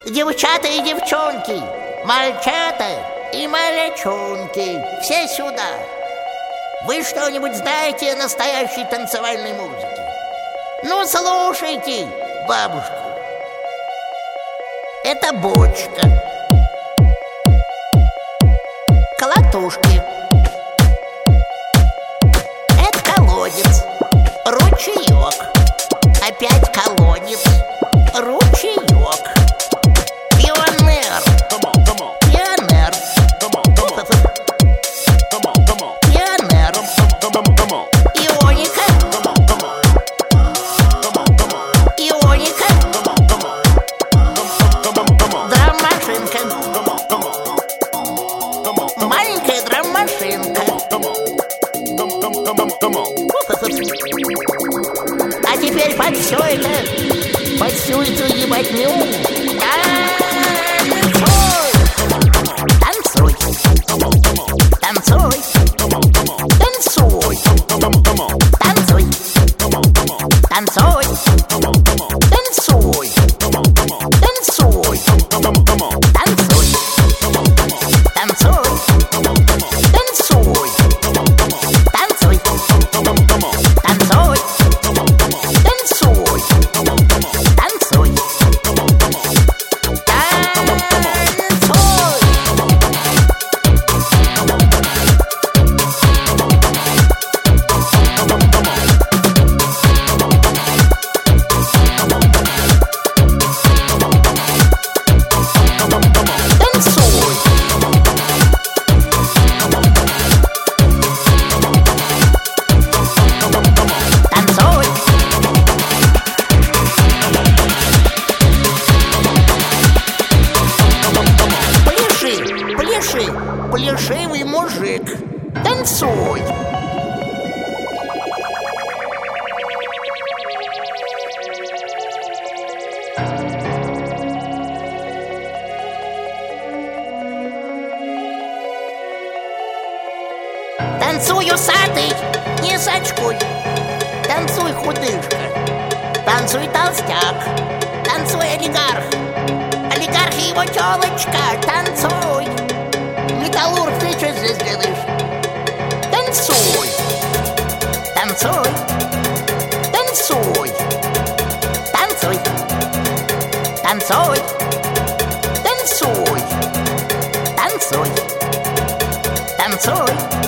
Девчата и девчонки, мальчата и малячонки, все сюда. Вы что-нибудь знаете о настоящей танцевальной музыке? Ну, слушайте бабушку. Это бочка, колотушки, это колодец, ручеек, опять колодец, ручеек. Пионер, пионер, пионер, ионика, ионика, драм-машинка, маленькая драм-машинка. А теперь под все это, под всю эту ебатню танцуй, танцуй, танцуй, танцуй, танцуй, танцуй, танцуй, танцуй, танцуй, танцуй, танцуй, танцуй, танцуй, танцуй. Плешивый мужик, танцуй. Танцуй, усатый, не сачкуй. Танцуй, худышка. Танцуй, толстяк. Танцуй, олигарх. Олигарх и его тёлочка. Танцуй. Металлург, ты что здесь делаешь? Танцуй, танцуй, танцуй, танцуй, танцуй, танцуй, танцуй, танцуй.